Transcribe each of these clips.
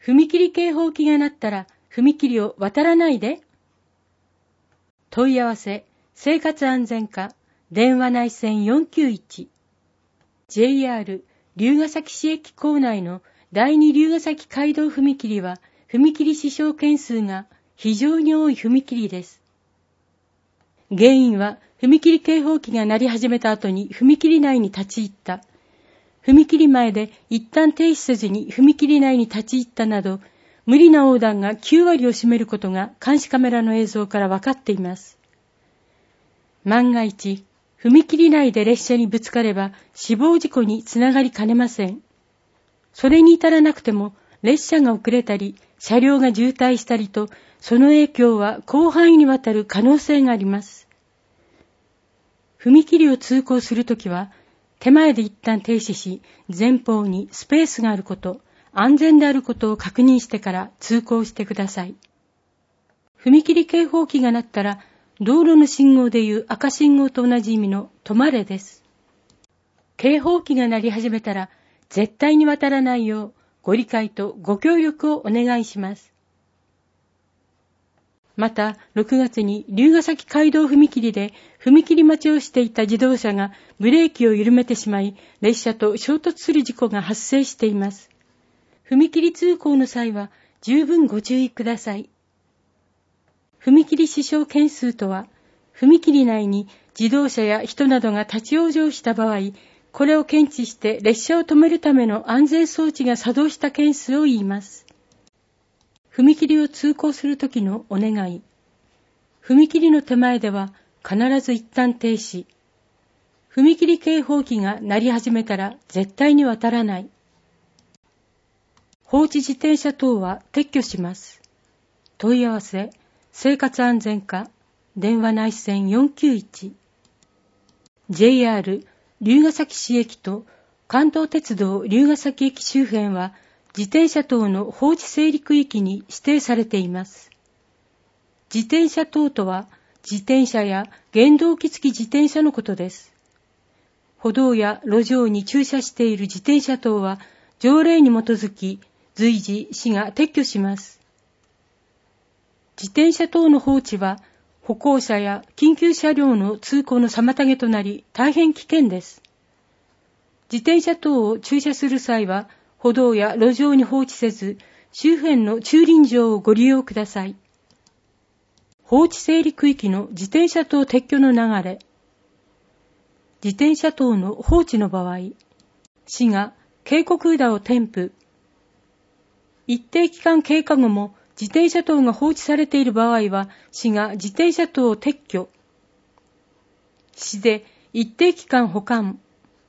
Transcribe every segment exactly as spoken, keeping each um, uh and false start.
踏切警報器が鳴ったら踏切を渡らないで。問い合わせ、生活安全課、電話内線よんきゅういち。ジェイアール 龍ケ崎市駅構内の第二龍ケ崎街道踏切は踏切死傷件数が非常に多い踏切です。原因は踏切警報器が鳴り始めた後に踏切内に立ち入った。踏切前で一旦停止せずに踏切内に立ち入ったなど、無理な横断がきゅうわりを占めることが監視カメラの映像から分かっています。万が一、踏切内で列車にぶつかれば死亡事故につながりかねません。それに至らなくても列車が遅れたり、車両が渋滞したりと、その影響は広範囲にわたる可能性があります。踏切を通行するときは、手前で一旦停止し、前方にスペースがあること、安全であることを確認してから通行してください。踏切警報器が鳴ったら、道路の信号でいう赤信号と同じ意味の止まれです。警報器が鳴り始めたら、絶対に渡らないよう、ご理解とご協力をお願いします。また、ろくがつに龍ケ崎街道踏切で踏切待ちをしていた自動車がブレーキを緩めてしまい、列車と衝突する事故が発生しています。踏切通行の際は十分ご注意ください。踏切死傷件数とは、踏切内に自動車や人などが立ち往生した場合、これを検知して列車を止めるための安全装置が作動した件数を言います。踏切を通行するときのお願い。踏切の手前では必ず一旦停止。踏切警報器が鳴り始めたら絶対に渡らない。放置自転車等は撤去します。問い合わせ、生活安全課、電話内線よんきゅういち。ジェイアール 龍ケ崎市駅と関東鉄道龍ケ崎駅周辺は自転車等の放置整理区域に指定されています。自転車等とは自転車や原動機付き自転車のことです。歩道や路上に駐車している自転車等は条例に基づき随時市が撤去します。自転車等の放置は歩行者や緊急車両の通行の妨げとなり大変危険です。自転車等を駐車する際は歩道や路上に放置せず、周辺の駐輪場をご利用ください。放置整理区域の自転車等撤去の流れ。自転車等の放置の場合、市が警告札を添付。一定期間経過後も自転車等が放置されている場合は、市が自転車等を撤去。市で一定期間保管。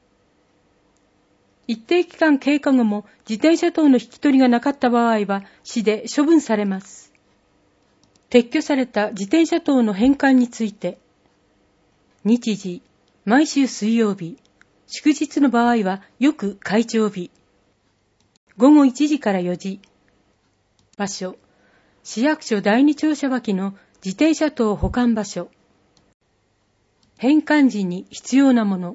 一定期間経過後も自転車等の引き取りがなかった場合は、市で処分されます。撤去された自転車等の返還について、日時、毎週水曜日、祝日の場合はよく開庁日、ごごいちじからよじ、場所、市役所第二庁舎脇の自転車等保管場所、返還時に必要なもの、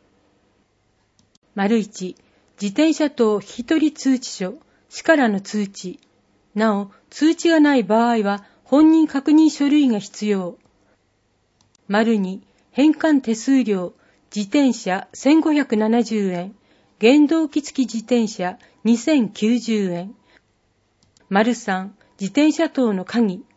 丸一、自転車等引き取り通知書、市からの通知。なお、通知がない場合は、本人確認書類が必要。丸二、返還手数料、自転車せんごひゃくななじゅうえん、原動機付き自転車にせんきゅうじゅうえん。丸三、自転車等の鍵。